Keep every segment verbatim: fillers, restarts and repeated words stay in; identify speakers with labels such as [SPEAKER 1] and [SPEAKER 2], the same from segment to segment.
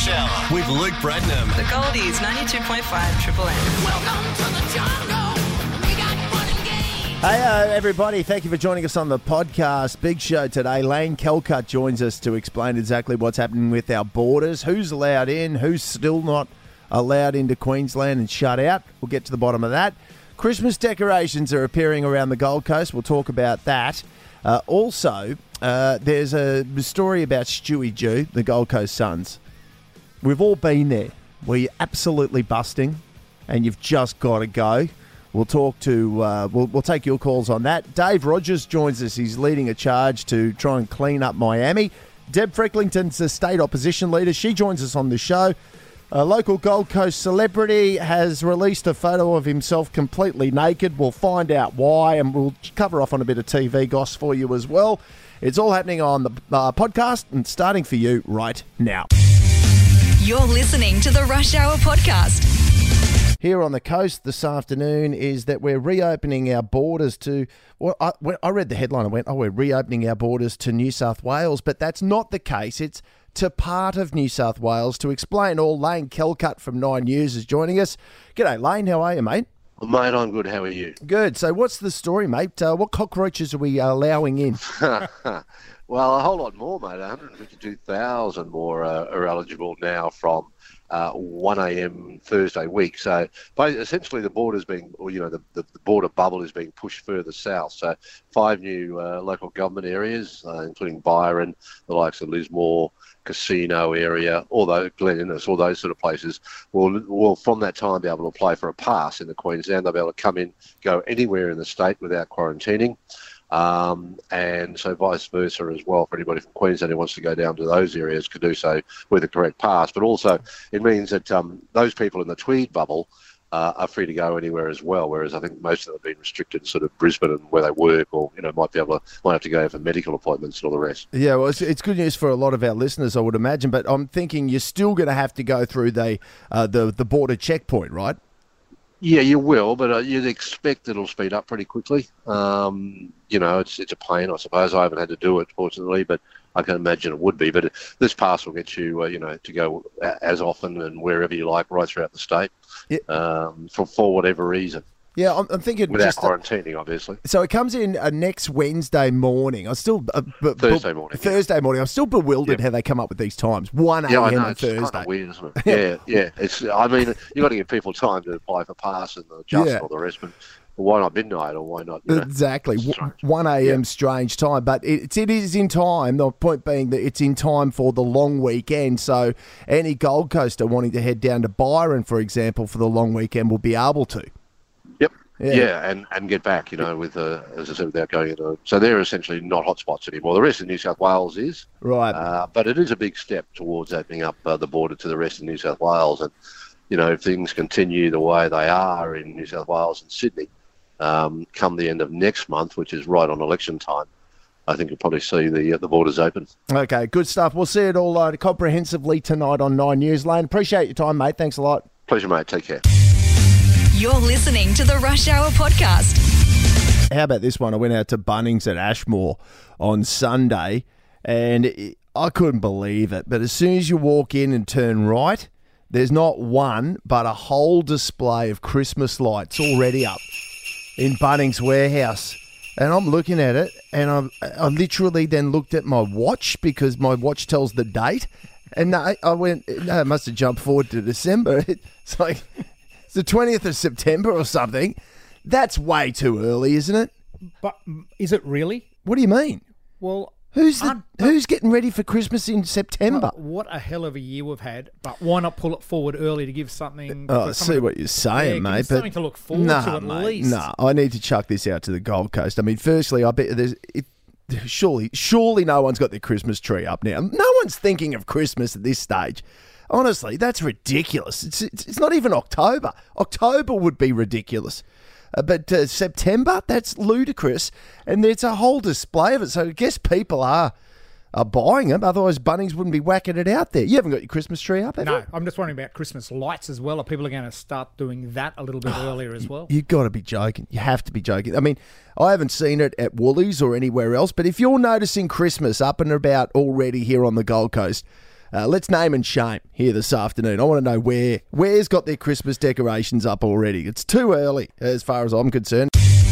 [SPEAKER 1] Rush Hour with Luke Bradnam.
[SPEAKER 2] The Goldies, ninety-two point five Triple M.
[SPEAKER 3] Welcome to the jungle. We got fun and games.
[SPEAKER 4] Hey, uh, everybody. Thank you for joining us on the podcast. Big show today. Lane Kelcutt joins us to explain exactly what's happening with our borders, who's allowed in, who's still not allowed into Queensland and shut out. We'll get to the bottom of that. Christmas decorations are appearing around the Gold Coast. We'll talk about that. Uh, also, uh, there's a story about Stewie Jew, the Gold Coast Suns. We've all been there where you're absolutely busting and you've just got to go. We'll talk to, uh, we'll, we'll take your calls on that. Dave Rogers joins us. He's leading a charge to try and clean up Miami. Deb Frecklington's the state opposition leader. She joins us on the show. A local Gold Coast celebrity has released a photo of himself completely naked. We'll find out why, and we'll cover off on a bit of T V goss for you as well. It's all happening on the uh, podcast and starting for you right now.
[SPEAKER 5] You're listening to the Rush Hour podcast.
[SPEAKER 4] Here on the coast this afternoon is that we're reopening our borders to, well, I, when I read the headline, I went, oh, we're reopening our borders to New South Wales, but that's not the case. It's to part of New South Wales. To explain all, Lane Kelcutt from Nine News is joining us. G'day, Lane. How are you, mate?
[SPEAKER 6] Well, mate, I'm good. How are you?
[SPEAKER 4] Good. So what's the story, mate? Uh, what cockroaches are we allowing in?
[SPEAKER 6] Well, a whole lot more, mate. one hundred fifty-two thousand more uh, are eligible now from uh, one a.m. Thursday week. So essentially the border's being, or, you know, the, the, the border bubble is being pushed further south. So five new uh, local government areas, uh, including Byron, the likes of Lismore, Casino area, although Glen Innes, all those sort of places will, will from that time be able to apply for a pass into Queensland. They'll be able to come in, go anywhere in the state without quarantining. Um, and so vice versa as well for anybody from Queensland who wants to go down to those areas could do so with the correct pass. But also it means that um, those people in the Tweed bubble uh, are free to go anywhere as well, whereas I think most of them have been restricted to sort of Brisbane and where they work, or, you know, might be able to, might have to go for medical appointments and all the rest.
[SPEAKER 4] Yeah, well, it's, it's good news for a lot of our listeners, I would imagine, but I'm thinking you're still going to have to go through the, uh, the, the border checkpoint, right?
[SPEAKER 6] Yeah, you will, but uh, you'd expect it'll speed up pretty quickly. Um, you know, it's it's a pain, I suppose. I haven't had to do it, fortunately, but I can imagine it would be. But it, this pass will get you, uh, you know, to go as often and wherever you like right throughout the state, yeah. um, for, for whatever reason.
[SPEAKER 4] Yeah, I'm, I'm thinking
[SPEAKER 6] without
[SPEAKER 4] just,
[SPEAKER 6] quarantining, obviously.
[SPEAKER 4] So it comes in uh, next Wednesday morning. I still uh, b-
[SPEAKER 6] Thursday
[SPEAKER 4] b-
[SPEAKER 6] morning.
[SPEAKER 4] Thursday yeah. morning. I'm still bewildered
[SPEAKER 6] yeah.
[SPEAKER 4] how they come up with these times. One a.m.
[SPEAKER 6] Yeah, I know.
[SPEAKER 4] on
[SPEAKER 6] It's
[SPEAKER 4] Thursday.
[SPEAKER 6] kind of weird, isn't it? yeah, yeah. It's. I mean, you got to give people time to apply for pass and adjust
[SPEAKER 4] yeah.
[SPEAKER 6] all the rest. But why not midnight, or why not? You know,
[SPEAKER 4] exactly, one a.m. Yeah. strange time, but it's it is in time. The point being that it's in time for the long weekend. So any Gold Coaster wanting to head down to Byron, for example, for the long weekend will be able to.
[SPEAKER 6] Yep. Yeah. yeah, and, and get back, you know, with, uh, as I said, without going into... So they're essentially not hotspots anymore. The rest of New South Wales is.
[SPEAKER 4] Right.
[SPEAKER 6] Uh, but it is a big step towards opening up uh, the border to the rest of New South Wales. And, you know, if things continue the way they are in New South Wales and Sydney, um, come the end of next month, which is right on election time, I think you'll probably see the uh, the borders open.
[SPEAKER 4] Okay, good stuff. We'll see it all uh, comprehensively tonight on Nine News. Lane, appreciate your time, mate. Thanks a lot.
[SPEAKER 6] Pleasure, mate. Take care.
[SPEAKER 5] You're listening to the Rush Hour podcast.
[SPEAKER 4] How about this one? I went out to Bunnings at Ashmore on Sunday, and it, I couldn't believe it. But as soon as you walk in and turn right, there's not one, but a whole display of Christmas lights already up in Bunnings Warehouse. And I'm looking at it, and I'm, I literally then looked at my watch because my watch tells the date. And I, I went, no, it must have jumped forward to December. It's like... the twentieth of September or something. That's way too early, isn't it?
[SPEAKER 7] But is it really?
[SPEAKER 4] What do you mean?
[SPEAKER 7] Well,
[SPEAKER 4] who's the, who's getting ready for Christmas in September?
[SPEAKER 7] What a hell of a year we've had. But why not pull it forward early to give something?
[SPEAKER 4] Oh, I see what you're saying,
[SPEAKER 7] yeah,
[SPEAKER 4] mate.
[SPEAKER 7] But something to look forward
[SPEAKER 4] nah,
[SPEAKER 7] to at
[SPEAKER 4] mate,
[SPEAKER 7] least.
[SPEAKER 4] No, nah, I need to chuck this out to the Gold Coast. I mean, firstly, I bet there's it, surely, surely no one's got their Christmas tree up now. No one's thinking of Christmas at this stage. Honestly, that's ridiculous. It's, it's it's not even October. October would be ridiculous. Uh, but uh, September, that's ludicrous. And there's a whole display of it. So I guess people are are buying them. Otherwise, Bunnings wouldn't be whacking it out there. You haven't got your Christmas tree up, have
[SPEAKER 7] No,
[SPEAKER 4] you?
[SPEAKER 7] I'm just wondering about Christmas lights as well. Are people going to start doing that a little bit earlier as well?
[SPEAKER 4] You've got to be joking. You have to be joking. I mean, I haven't seen it at Woolies or anywhere else, but if you're noticing Christmas up and about already here on the Gold Coast, Uh, let's name and shame here this afternoon. I want to know where where's got their Christmas decorations up already. It's too early as far as I'm concerned.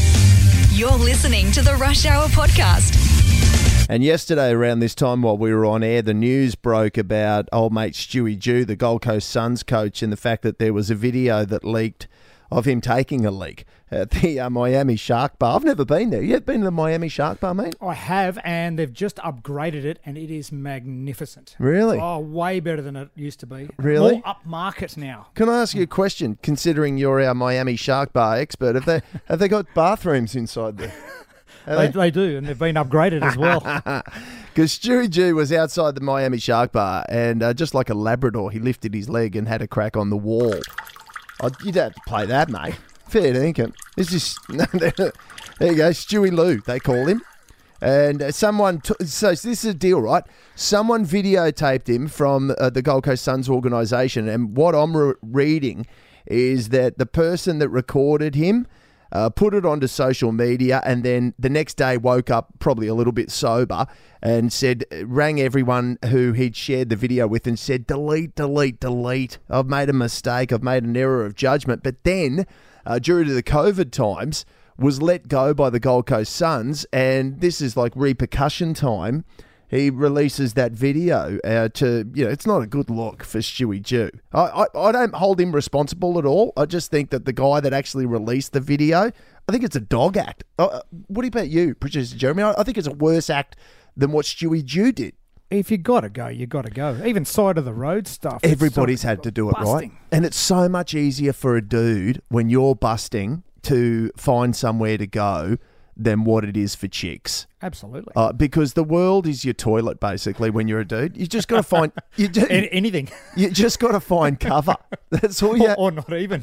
[SPEAKER 5] You're listening to the Rush Hour Podcast.
[SPEAKER 4] And yesterday around this time while we were on air, the news broke about old mate Stewie Dew, the Gold Coast Suns coach, and the fact that there was a video that leaked of him taking a leak at the uh, Miami Shark Bar. I've never been there. You have been to the Miami Shark Bar, mate?
[SPEAKER 7] I have, and they've just upgraded it, and it is magnificent.
[SPEAKER 4] Really?
[SPEAKER 7] Oh, way better than it used to be.
[SPEAKER 4] Really?
[SPEAKER 7] More upmarket now.
[SPEAKER 4] Can I ask you a question? Considering you're our Miami Shark Bar expert, have they have they got bathrooms inside there?
[SPEAKER 7] They, they do, and they've been upgraded as well.
[SPEAKER 4] Because Stewie Dew was outside the Miami Shark Bar, and uh, just like a Labrador, he lifted his leg and had a crack on the wall. Oh, you'd have to play that, mate. Fair dinkum. This is there you go, Stewie Lou, they call him. And uh, someone, t- so this is a deal, right? Someone videotaped him from uh, the Gold Coast Suns organisation, and what I'm re- reading is that the person that recorded him Uh, put it onto social media, and then the next day woke up probably a little bit sober and said, rang everyone who he'd shared the video with and said, delete, delete, delete. I've made a mistake. I've made an error of judgment. But then, uh, due to the COVID times, was let go by the Gold Coast Suns, and this is like repercussion time. He releases that video uh, to, you know, it's not a good look for Stewie Dew. I, I, I don't hold him responsible at all. I just think that the guy that actually released the video, I think it's a dog act. Uh, what about you, producer Jeremy? I, I think it's a worse act than what Stewie Dew did.
[SPEAKER 7] If you got to go, you got to go. Even side of the road stuff. it's
[SPEAKER 4] Everybody's
[SPEAKER 7] so-
[SPEAKER 4] had to do it,
[SPEAKER 7] busting.
[SPEAKER 4] right? And it's so much easier for a dude when you're busting to find somewhere to go than what it is for chicks.
[SPEAKER 7] Absolutely.
[SPEAKER 4] Uh, because the world is your toilet, basically, when you're a dude. You just got to find... You, just,
[SPEAKER 7] An- anything.
[SPEAKER 4] you just got to find cover. That's all you...
[SPEAKER 7] or, or not even.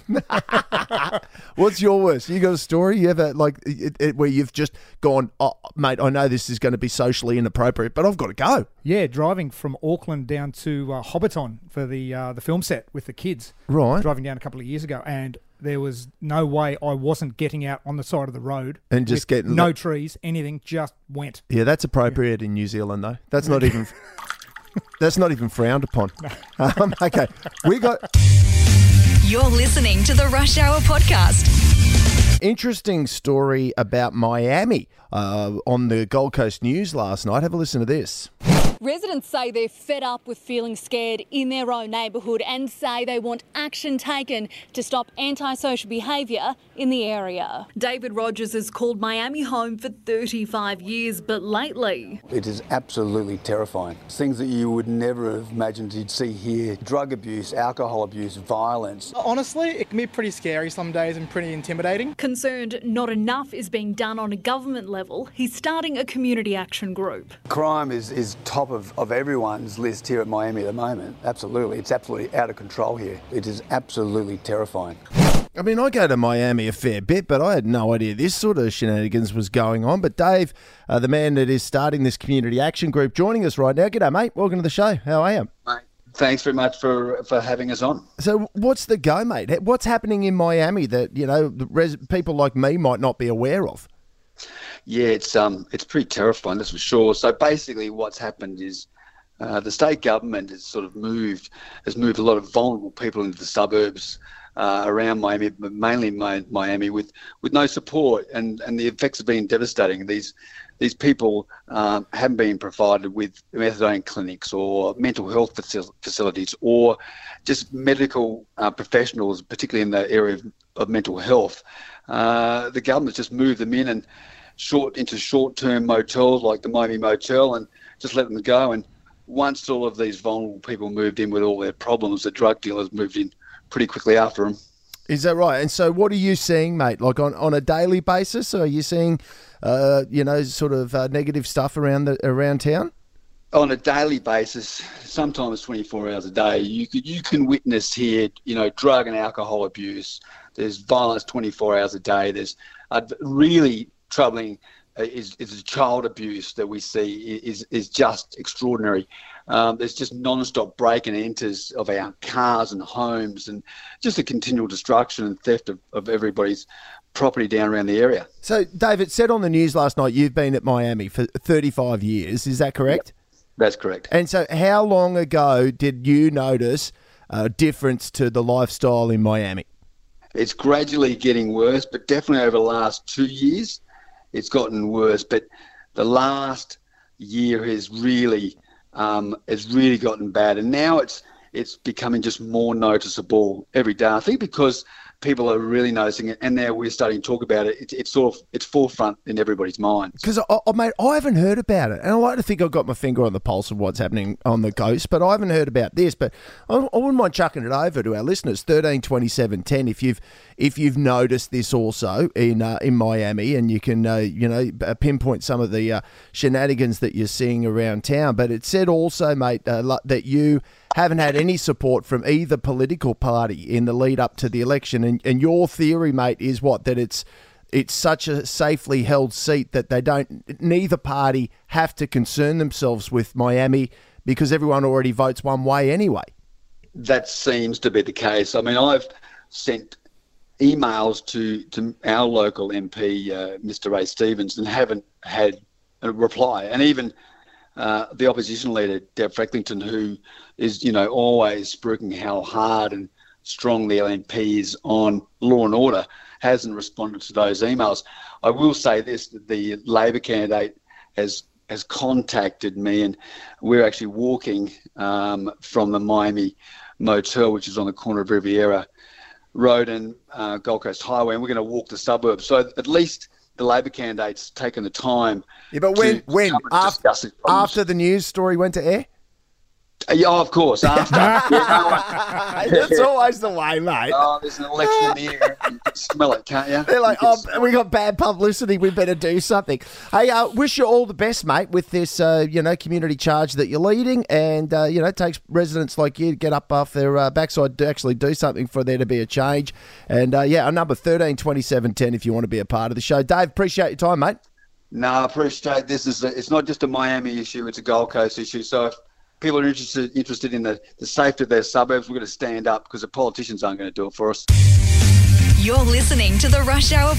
[SPEAKER 4] What's your worst? You got a story you ever, like, it, it, where you've just gone, oh, mate, I know this is going to be socially inappropriate, but I've got to go.
[SPEAKER 7] Yeah, driving from Auckland down to uh, Hobbiton for the uh, the film set with the kids.
[SPEAKER 4] Right.
[SPEAKER 7] Driving down a couple of years ago, and there was no way I wasn't getting out on the side of the road.
[SPEAKER 4] And just
[SPEAKER 7] with
[SPEAKER 4] getting...
[SPEAKER 7] no
[SPEAKER 4] le-
[SPEAKER 7] trees, anything, just went.
[SPEAKER 4] Yeah, that's appropriate in New Zealand, though. That's not even... That's not even frowned upon. Um, okay, we got...
[SPEAKER 5] You're listening to the Rush Hour Podcast.
[SPEAKER 4] Interesting story about Miami uh, on the Gold Coast News last night. Have a listen to this.
[SPEAKER 8] Residents say they're fed up with feeling scared in their own neighbourhood and say they want action taken to stop antisocial behaviour in the area. David Rogers has called Miami home for thirty-five years, but lately...
[SPEAKER 9] It is absolutely terrifying. Things that you would never have imagined you'd see here. Drug abuse, alcohol abuse, violence.
[SPEAKER 10] Honestly, it can be pretty scary some days and pretty intimidating.
[SPEAKER 8] Concerned not enough is being done on a government level, he's starting a community action group.
[SPEAKER 9] Crime is, is top of, of everyone's list here at Miami at the moment. Absolutely. It's absolutely out of control here. It is absolutely terrifying.
[SPEAKER 4] I mean, I go to Miami a fair bit, but I had no idea this sort of shenanigans was going on. But Dave, uh, the man that is starting this community action group, joining us right now. G'day, mate. Welcome to the show. How are you?
[SPEAKER 11] Mate, thanks very much for, for having us on.
[SPEAKER 4] So what's the go, mate? What's happening in Miami that, you know, the res- people like me might not be aware of?
[SPEAKER 11] Yeah, it's um, it's pretty terrifying, that's for sure. So basically what's happened is uh, the state government has sort of moved, has moved a lot of vulnerable people into the suburbs uh, around Miami, but mainly Mi- Miami with, with no support, and, and the effects have been devastating. These these people um, haven't been provided with methadone clinics or mental health facil- facilities or just medical uh, professionals, particularly in the area of, of mental health. Uh, the government's just moved them in and short into short-term motels like the Miami Motel and just let them go. And once all of these vulnerable people moved in with all their problems, the drug dealers moved in pretty quickly after them.
[SPEAKER 4] Is that right? And so what are you seeing, mate? Like on, on a daily basis, are you seeing, uh, you know, sort of uh, negative stuff around the around town?
[SPEAKER 11] On a daily basis, sometimes twenty-four hours a day, you could, you can witness here, you know, drug and alcohol abuse. There's violence twenty-four hours a day. There's uh, really troubling uh, is, is child abuse that we see is is just extraordinary. Um, there's just non-stop break and enters of our cars and homes, and just a continual destruction and theft of, of everybody's property down around the area.
[SPEAKER 4] So, David, said on the news last night you've been at Miami for thirty-five years. Is that correct?
[SPEAKER 11] Yep. That's correct.
[SPEAKER 4] And so how long ago did you notice a difference to the lifestyle in Miami?
[SPEAKER 11] It's gradually getting worse, but definitely over the last two years, it's gotten worse. But the last year has really, um, has really gotten bad, and now it's it's becoming just more noticeable every day. I think because people are really noticing it, and now we're starting to talk about it. It's, it's sort of it's forefront in everybody's minds.
[SPEAKER 4] Because, I, I, mate, I haven't heard about it, and I like to think I've got my finger on the pulse of what's happening on the coast, but I haven't heard about this. But I, I wouldn't mind chucking it over to our listeners, thirteen twenty-seven ten, if you've if you've noticed this also in uh, in Miami, and you can uh, you know pinpoint some of the uh, shenanigans that you're seeing around town. But it said also, mate, uh, that you haven't had any support from either political party in the lead up to the election. And, and your theory, mate, is what? That it's it's such a safely held seat that they don't, neither party have to concern themselves with Miami because everyone already votes one way anyway.
[SPEAKER 11] That seems to be the case. I mean, I've sent emails to, to our local M P, uh, Mister Ray Stevens, and haven't had a reply. And even Uh, the opposition leader, Deb Frecklington, who is, you know, always spruiking how hard and strong the L N P is on law and order, hasn't responded to those emails. I will say this, that the Labor candidate has has contacted me, and we're actually walking um, from the Miami Motel, which is on the corner of Riviera Road and uh, Gold Coast Highway, and we're going to walk the suburbs. So at least the Labor candidate's taken the time.
[SPEAKER 4] Yeah, but when
[SPEAKER 11] to
[SPEAKER 4] when after, after the news story went to air?
[SPEAKER 11] Uh, yeah, of course. After.
[SPEAKER 4] That's always the way, mate.
[SPEAKER 11] Oh, there's an election in the air. You can smell it, can't you?
[SPEAKER 4] They're like,
[SPEAKER 11] you
[SPEAKER 4] oh, we got bad publicity. We better do something. Hey, uh, wish you all the best, mate, with this, uh, you know, community charge that you're leading, and uh, you know, it takes residents like you to get up off their uh, backside to actually do something for there to be a change. And uh, yeah, our number thirteen twenty-seven ten if you want to be a part of the show. Dave, appreciate your time, mate.
[SPEAKER 11] No, I appreciate this. Is a, it's not just a Miami issue; it's a Gold Coast issue. So if people are interested interested in the, the safety of their suburbs, we're going to stand up because the politicians aren't going to do it for us.
[SPEAKER 5] You're listening to the Rush Hour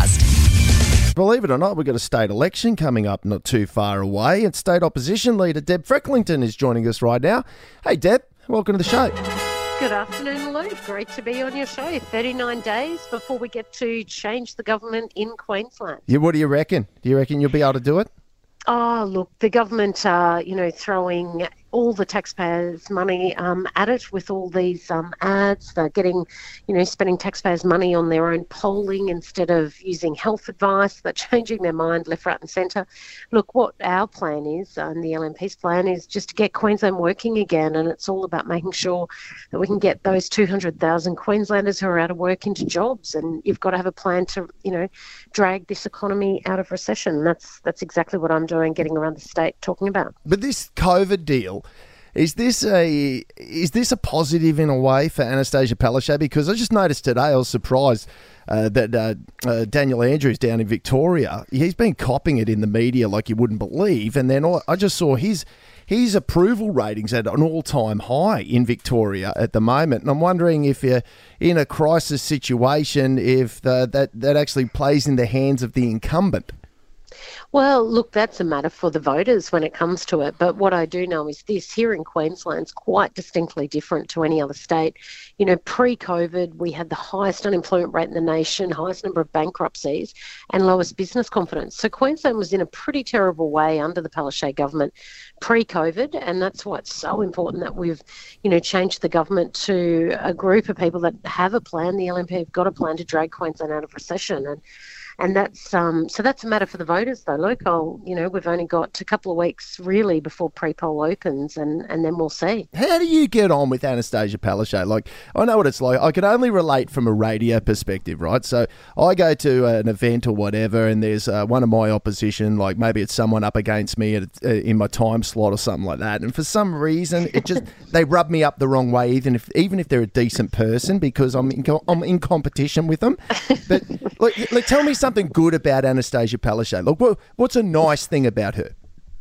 [SPEAKER 5] podcast.
[SPEAKER 4] Believe it or not, we've got a state election coming up not too far away, and state opposition leader Deb Frecklington is joining us right now. Hey, Deb, welcome to the show.
[SPEAKER 12] Good afternoon, Luke. Great to be on your show. thirty-nine days before we get to change the government in Queensland.
[SPEAKER 4] Yeah, what do you reckon? Do you reckon you'll be able to do it?
[SPEAKER 12] Oh, look, the government are, you know, throwing all the taxpayers' money um, at it with all these um, ads. They're getting, you know, spending taxpayers' money on their own polling instead of using health advice. They're changing their mind left, right and centre. Look, what our plan is, uh, and the L N P's plan is just to get Queensland working again, and it's all about making sure that we can get those two hundred thousand Queenslanders who are out of work into jobs, and you've got to have a plan to, you know, drag this economy out of recession. That's, that's exactly what I'm doing, getting around the state talking about.
[SPEAKER 4] But this COVID deal, Is this a is this a positive in a way for Anastasia Palaszczuk? Because I just noticed today, I was surprised uh, that uh, uh, Daniel Andrews down in Victoria, he's been copping it in the media like you wouldn't believe, and then I just saw his his approval ratings at an all-time high in Victoria at the moment, and I'm wondering if you're in a crisis situation, if the, that that actually plays in the hands of the incumbent.
[SPEAKER 12] Well, look, that's a matter for the voters when it comes to it. But what I do know is this, here in Queensland's quite distinctly different to any other state. You know, pre-COVID, we had the highest unemployment rate in the nation, highest number of bankruptcies and lowest business confidence. So Queensland was in a pretty terrible way under the Palaszczuk government pre-COVID, and that's why it's so important that we've, you know, changed the government to a group of people that have a plan. The L N P have got a plan to drag Queensland out of recession, and And that's um, so that's a matter for the voters, though. Look, I'll, you know, we've only got a couple of weeks really before pre-poll opens, and, and then we'll see.
[SPEAKER 4] How do you get on with Anastasia Palaszczuk? Like, I know what it's like. I can only relate from a radio perspective, right? So I go to an event or whatever, and there's uh, one of my opposition, like maybe it's someone up against me at, uh, in my time slot or something like that, and for some reason, it just they rub me up the wrong way, even if even if they're a decent person, because I'm in, I'm in competition with them. But like, like, tell me something good about Anastasia Palaszczuk. Look, what, what's a nice thing about her?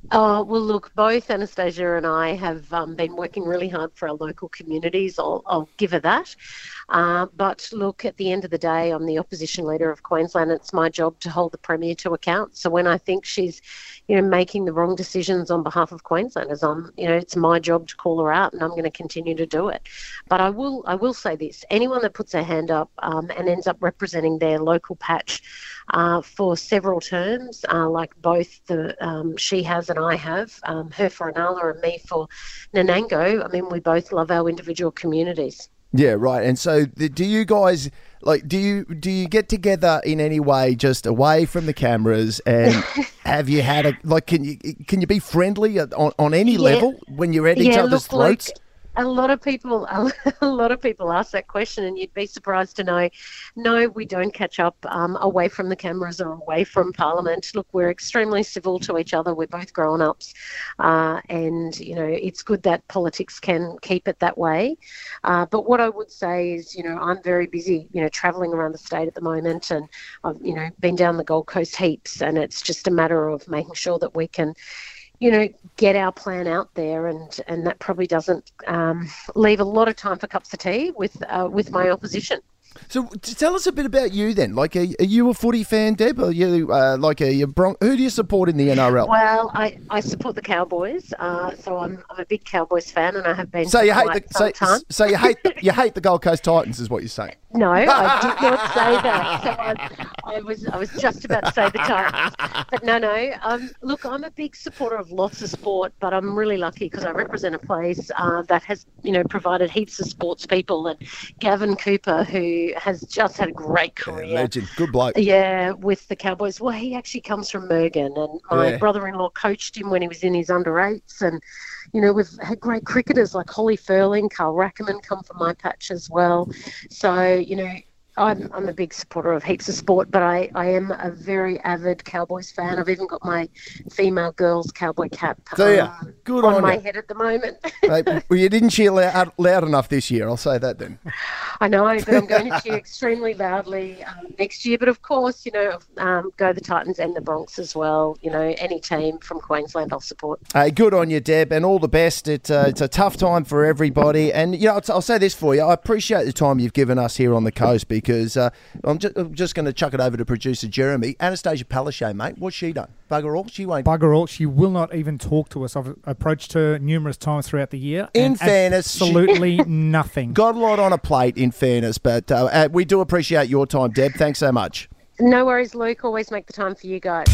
[SPEAKER 12] Oh, well, look, both Anastasia and I have um, been working really hard for our local communities. I'll, I'll give her that. Uh, but look, at the end of the day, I'm the opposition leader of Queensland. It's my job to hold the Premier to account. So when I think she's, you know, making the wrong decisions on behalf of Queenslanders, I'm, you know, it's my job to call her out, and I'm going to continue to do it. But I will, I will say this: anyone that puts their hand up um, and ends up representing their local patch uh, for several terms, uh, like both the um, she has and I have, um, her for Inala and me for Nanango. I mean, we both love our individual communities.
[SPEAKER 4] Yeah, right. And so, the, do you guys like? Do you do you get together in any way, just away from the cameras? And have you had a like? Can you can you be friendly on, on any
[SPEAKER 12] Yeah.
[SPEAKER 4] level when you're at each
[SPEAKER 12] Yeah,
[SPEAKER 4] other's
[SPEAKER 12] look,
[SPEAKER 4] throats?
[SPEAKER 12] Luke, a lot of people, a lot of people ask that question, and you'd be surprised to know, no, we don't catch up um, away from the cameras or away from Parliament. Look, we're extremely civil to each other. We're both grown-ups, uh, and you know it's good that politics can keep it that way. Uh, but what I would say is, you know, I'm very busy, you know, travelling around the state at the moment, and I've, you know, been down the Gold Coast heaps, and it's just a matter of making sure that we can, you know, get our plan out there, and, and that probably doesn't um, leave a lot of time for cups of tea with uh, with my opposition.
[SPEAKER 4] So, t- tell us a bit about you then. Like, are, are you a footy fan, Deb? Are you uh, like a, a Bron- who do you support in the N R L?
[SPEAKER 12] Well, I, I support the Cowboys, uh, so I'm, I'm a big Cowboys fan, and I have been.
[SPEAKER 4] So
[SPEAKER 12] for
[SPEAKER 4] you hate
[SPEAKER 12] quite
[SPEAKER 4] the
[SPEAKER 12] some
[SPEAKER 4] so,
[SPEAKER 12] time.
[SPEAKER 4] so you hate the, you hate the Gold Coast Titans, is what you're saying?
[SPEAKER 12] No, I did not say that. So I, I was I was just about to say the Titans, but no, no. Um, look, I'm a big supporter of lots of sport, but I'm really lucky because I represent a place uh, that has, you know, provided heaps of sports people. And Gavin Cooper, who has just had a great career,
[SPEAKER 4] Yeah, legend, good bloke.
[SPEAKER 12] yeah, with the Cowboys. Well, he actually comes from Mergen, and my
[SPEAKER 4] Yeah.
[SPEAKER 12] brother-in-law coached him when he was in his under eights, and you know, we've had great cricketers like Holly Furling, Carl Rackerman come from my patch as well. So, you know, I'm, I'm a big supporter of heaps of sport, but I, I am a very avid Cowboys fan. I've even got my female girls cowboy cap
[SPEAKER 4] So, yeah,
[SPEAKER 12] um,
[SPEAKER 4] good
[SPEAKER 12] on,
[SPEAKER 4] on
[SPEAKER 12] my
[SPEAKER 4] you.
[SPEAKER 12] head at the moment.
[SPEAKER 4] Mate, well, you didn't cheer loud, loud enough this year, I'll say that then.
[SPEAKER 12] I know, but I'm going to cheer extremely loudly um, next year. But of course, you know, um, go the Titans and the Bronx as well. You know, any team from Queensland I'll support.
[SPEAKER 4] Hey, good on you, Deb, and all the best. It, uh, it's a tough time for everybody. And, you know, I'll, I'll say this for you. I appreciate the time you've given us here on the coast because uh, I'm just, I'm just going to chuck it over to producer Jeremy. Anastasia Palaszczuk, mate, what's she done? Bugger all? She won't.
[SPEAKER 7] Bugger all. She will not even talk to us. I've approached her numerous times throughout the year.
[SPEAKER 4] In
[SPEAKER 7] and
[SPEAKER 4] fairness, she-
[SPEAKER 7] absolutely nothing.
[SPEAKER 4] Got a lot on a plate, in fairness, but uh, uh, we do appreciate your time, Deb. Thanks so much.
[SPEAKER 12] No worries, Luke. Always make the time for you guys.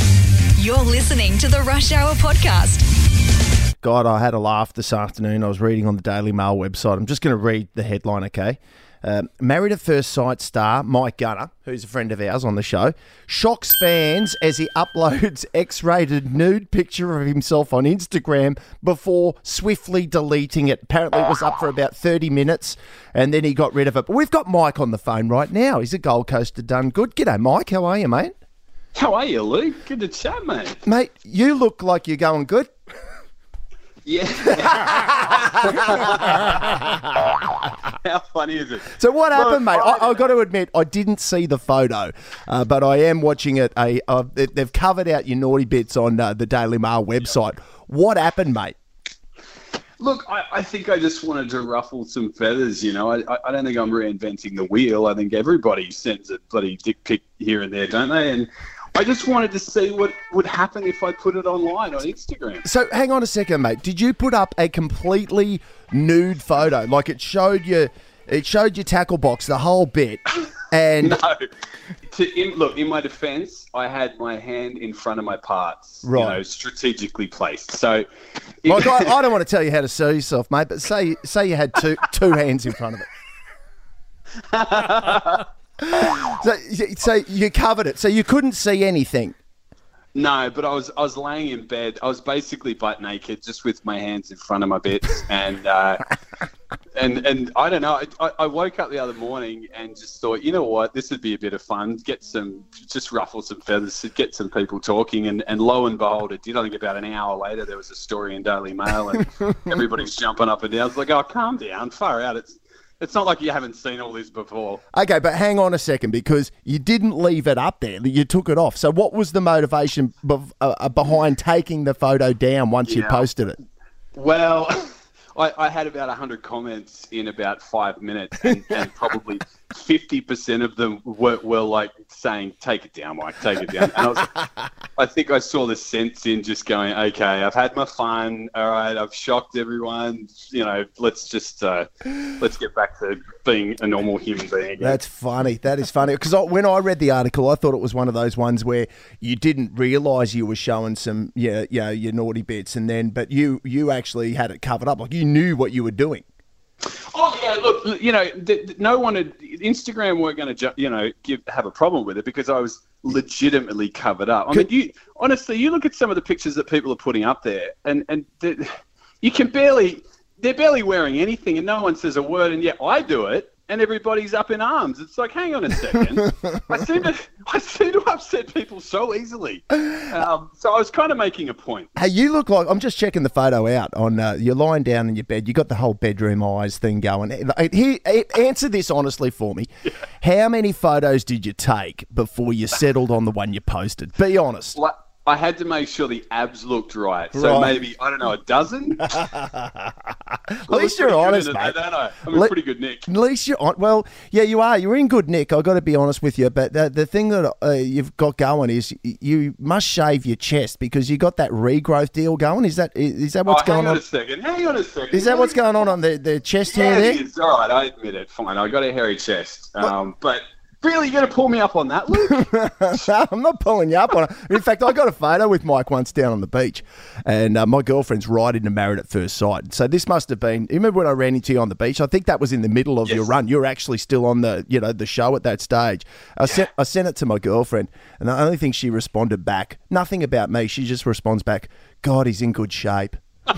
[SPEAKER 5] You're listening to the Rush Hour podcast.
[SPEAKER 4] God, I had a laugh this afternoon. I was reading on the Daily Mail website. I'm just going to read the headline, okay? Um, Married at First Sight star Mike Gunner, who's a friend of ours on the show, shocks fans as he uploads X-rated nude picture of himself on Instagram before swiftly deleting it. Apparently it was up for about thirty minutes and then he got rid of it. But we've got Mike on the phone right now. He's a Gold Coaster done good. G'day, Mike. How are you, mate?
[SPEAKER 13] How are you, Luke? Good to chat, mate.
[SPEAKER 4] Mate, you look like you're going good.
[SPEAKER 13] Yeah. How funny is it?
[SPEAKER 4] So what happened,
[SPEAKER 13] Look,
[SPEAKER 4] mate? I, I've got to admit, I didn't see the photo, uh, but I am watching it. A, uh, they- they've covered out your naughty bits on uh, the Daily Mail website. What happened, mate?
[SPEAKER 13] Look, I, I think I just wanted to ruffle some feathers, you know. I, I- I don't think I'm reinventing the wheel. I think everybody sends a bloody dick pic here and there, don't they? And I just wanted to see what would happen if I put it online on Instagram.
[SPEAKER 4] So hang on a second, mate. Did you put up a completely nude photo? Like it showed you, it showed your tackle box, the whole bit, and
[SPEAKER 13] No. To, in, look, in my defence, I had my hand in front of my parts,
[SPEAKER 4] Right.
[SPEAKER 13] you know, strategically placed. So,
[SPEAKER 4] like I, I don't want to tell you how to sell yourself, mate, but say say you had two two hands in front of it. So, so you covered it, so you couldn't see anything.
[SPEAKER 13] No, but I was I was laying in bed. I was basically butt naked, just with my hands in front of my bits, and uh, and and I don't know. I, I woke up the other morning and just thought, you know what, this would be a bit of fun. Get some, just ruffle some feathers, get some people talking, and, and lo and behold, it did. I think about an hour later, there was a story in Daily Mail, and everybody's jumping up and down. I was like, oh, calm down, far out. It's It's not like you haven't seen all this before.
[SPEAKER 4] Okay, but hang on a second, because you didn't leave it up there. You took it off. So what was the motivation be- uh, behind taking the photo down once you
[SPEAKER 13] Yeah.
[SPEAKER 4] posted it?
[SPEAKER 13] Well, I, I had about one hundred comments in about five minutes, and, and probably fifty percent of them were, were like saying, take it down, Mike, take it down. And I, was, I think I saw the sense in just going, okay, I've had my fun, all right, I've shocked everyone, you know, let's just, uh, let's get back to being a normal human being again.
[SPEAKER 4] That's funny. That is funny. Because when I read the article, I thought it was one of those ones where you didn't realise you were showing some, yeah, yeah, your naughty bits, and then, but you you actually had it covered up. Like you knew what you were doing.
[SPEAKER 13] Oh yeah, look, you know, th- th- no one had Instagram weren't going to, ju- you know, give have a problem with it because I was legitimately covered up. I mean, you honestly, you look at some of the pictures that people are putting up there, and and th- you can barely, they're barely wearing anything, and no one says a word, and yet I do it, and everybody's up in arms. It's like, hang on a second, I seem to, I seem to upset people so easily. Um, so I was kind of making a point.
[SPEAKER 4] Hey, you look like, I'm just checking the photo out on, uh, you're lying down in your bed, you got the whole bedroom eyes thing going. Here, answer this honestly for me. Yeah. How many photos did you take before you settled on the one you posted? Be honest.
[SPEAKER 13] Well, I had to make sure the abs looked right. So
[SPEAKER 4] Right.
[SPEAKER 13] maybe, I don't know, a dozen?
[SPEAKER 4] At least you're honest,
[SPEAKER 13] good,
[SPEAKER 4] mate.
[SPEAKER 13] Don't I? I'm in
[SPEAKER 4] Le-
[SPEAKER 13] pretty good nick.
[SPEAKER 4] At least you're on. Well, yeah, you are. You're in good nick. I've got to be honest with you. But the, the thing that uh, you've got going is you must shave your chest because you got that regrowth deal going. Is that is, is that what's
[SPEAKER 13] oh,
[SPEAKER 4] going
[SPEAKER 13] hang on?
[SPEAKER 4] on?
[SPEAKER 13] a second. Hang on a second.
[SPEAKER 4] Is that what's going on on the, the chest
[SPEAKER 13] Yeah,
[SPEAKER 4] hair there?
[SPEAKER 13] it is. All right, I admit it. Fine. I got a hairy chest. Um, but really, you're going to pull me up on that, Luke?
[SPEAKER 4] I'm not pulling you up on it. In fact, I got a photo with Mike once down on the beach, and uh, my girlfriend's right into Married at First Sight. So this must have been. You remember when I ran into you on the beach? I think that was in the middle of
[SPEAKER 13] Yes.
[SPEAKER 4] your run. You're actually still on the, you know, the show at that stage. I sent I sent it to my girlfriend, and the only thing she responded back, nothing about me. She just responds back, "God, he's in good shape." Hey,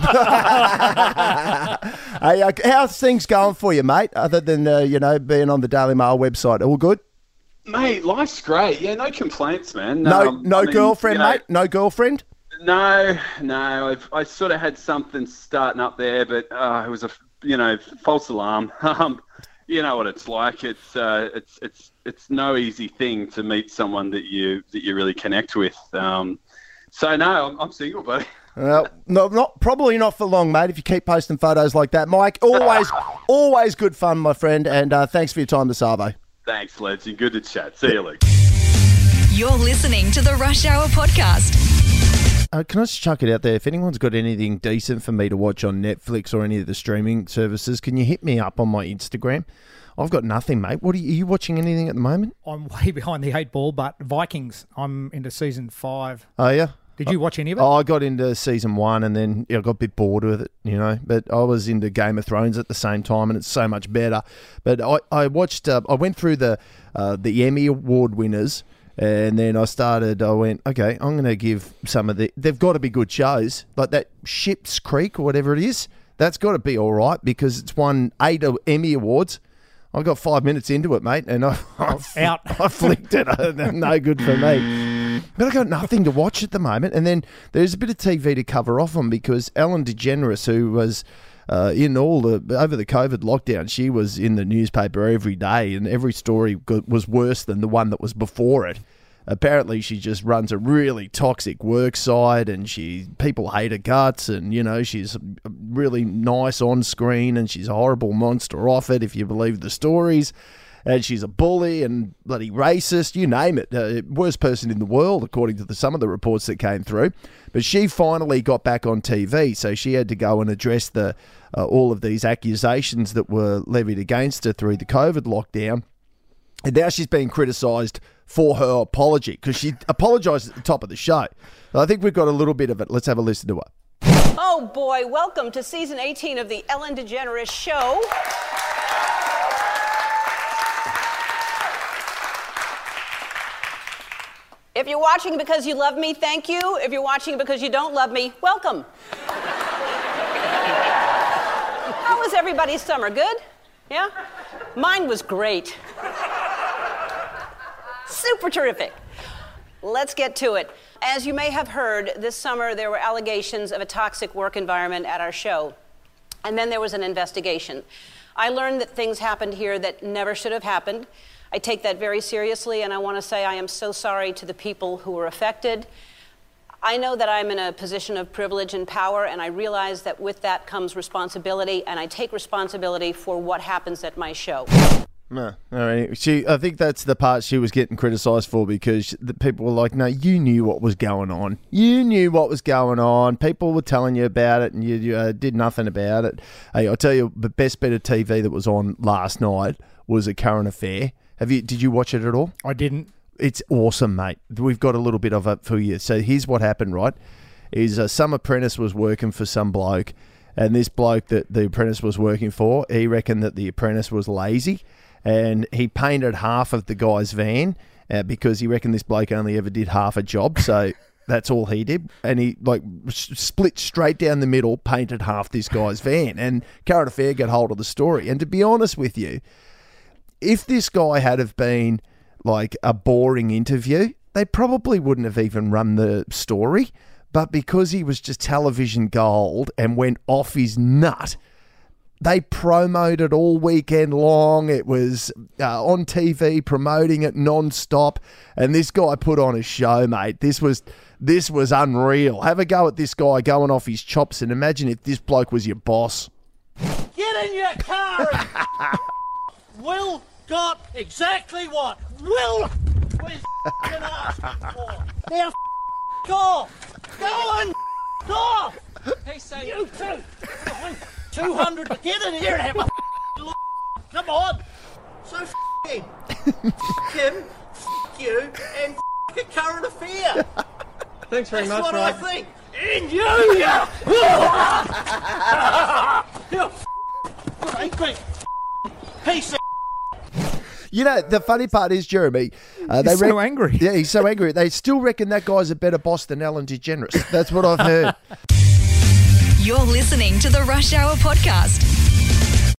[SPEAKER 4] uh, how's things going for you, mate? Other than uh, you know being on the Daily Mail website, all good?
[SPEAKER 13] Mate, life's great. Yeah, no complaints, man.
[SPEAKER 4] No,
[SPEAKER 13] Um,
[SPEAKER 4] no
[SPEAKER 13] I mean,
[SPEAKER 4] girlfriend,
[SPEAKER 13] you know,
[SPEAKER 4] mate. No girlfriend.
[SPEAKER 13] No, no. I've, I sort of had something starting up there, but uh, it was a, you know, false alarm. Um, you know what it's like. It's uh, it's it's it's no easy thing to meet someone that you that you really connect with. Um, so no, I'm, I'm single, buddy.
[SPEAKER 4] Well, no, not probably not for long, mate. If you keep posting photos like that, Mike. Always, always good fun, my friend. And uh, thanks for your time this Arvo.
[SPEAKER 13] Thanks, legend. Good to chat. See you, Luke.
[SPEAKER 5] You're listening to the Rush Hour podcast.
[SPEAKER 4] Uh, can I just chuck it out there? If anyone's got anything decent for me to watch on Netflix or any of the streaming services, can you hit me up on my Instagram? I've got nothing, mate. What are you, are you watching anything at the moment?
[SPEAKER 7] I'm way behind the eight ball, but Vikings, I'm into season five.
[SPEAKER 4] Oh, yeah?
[SPEAKER 7] Did you watch any of it?
[SPEAKER 4] Oh, I got into season one and then yeah, I got a bit bored with it, you know. But I was into Game of Thrones at the same time, and it's so much better. But I, I watched, uh, I went through the uh, the Emmy Award winners, and then I started, I went, okay, I'm going to give some of the, they've got to be good shows. Like that Schitt's Creek or whatever it is, that's got to be all right because it's won eight Emmy Awards. I got five minutes into it, mate, and I, I,
[SPEAKER 7] Out.
[SPEAKER 4] I flicked it. No good for me. But I got nothing to watch at the moment. And then there's a bit of T V to cover off on because Ellen DeGeneres, who was uh, in all the over the COVID lockdown, she was in the newspaper every day, and every story was worse than the one that was before it. Apparently, she just runs a really toxic work site, and she people hate her guts, and you know she's really nice on screen, and she's a horrible monster off it, if you believe the stories. And she's a bully and bloody racist, you name it. Uh, worst person in the world, according to the, some of the reports that came through. But she finally got back on T V, so she had to go and address the uh, all of these accusations that were levied against her through the COVID lockdown. And now she's being criticised for her apology because she apologised at the top of the show. I think we've got a little bit of it. Let's have a listen to her.
[SPEAKER 14] Oh boy, welcome to season eighteen of the Ellen DeGeneres Show. If you're watching because you love me, thank you. If you're watching because you don't love me, welcome. How was everybody's summer? Good? Yeah? Mine was great. Super terrific. Let's get to it. As you may have heard, this summer there were allegations of a toxic work environment at our show. And then there was an investigation. I learned that things happened here that never should have happened. I take that very seriously, and I want to say I am so sorry to the people who were affected. I know that I'm in a position of privilege and power, and I realize that with that comes responsibility, and I take responsibility for what happens at my show.
[SPEAKER 4] No, all right. She, I think that's the part she was getting criticised for, because the people were like, no, you knew what was going on. You knew what was going on. People were telling you about it, and you, you uh, did nothing about it. Hey, I'll tell you, the best bit of T V that was on last night was A Current Affair. Have you? Did you watch it at all?
[SPEAKER 7] I didn't.
[SPEAKER 4] It's awesome, mate. We've got a little bit of it for you. So here's what happened, right? Is uh, some apprentice was working for some bloke, and this bloke that the apprentice was working for, he reckoned that the apprentice was lazy, and he painted half of the guy's van uh, because he reckoned this bloke only ever did half a job. So that's all he did. And he like s- split straight down the middle, painted half this guy's van. And Current Affair got hold of the story. And to be honest with you, if this guy had have been like a boring interview, they probably wouldn't have even run the story. But because he was just television gold and went off his nut, they promoted all weekend long. It was uh, on T V promoting it non-stop. And this guy put on a show, mate. This was this was unreal. Have a go at this guy going off his chops, and imagine if this bloke was your boss.
[SPEAKER 15] Get in your car and Will got exactly what Will was f***ing asking for. Now f*** off. Go on f*** off. Hey, say you too. two hundred to get in here and have a f***ing look. Come on. So f*** him. F*** him, f*** you, and f*** A Current Affair.
[SPEAKER 16] Thanks very
[SPEAKER 15] That's
[SPEAKER 16] much,
[SPEAKER 15] what
[SPEAKER 16] Rod.
[SPEAKER 15] I think. In you, you. You f***ing piece of.
[SPEAKER 4] You know, the funny part is, Jeremy... Uh,
[SPEAKER 7] He's
[SPEAKER 4] they
[SPEAKER 7] so angry.
[SPEAKER 4] Yeah, he's so angry. They still reckon that guy's a better boss than Ellen DeGeneres. That's what I've heard.
[SPEAKER 5] You're listening to the Rush Hour Podcast.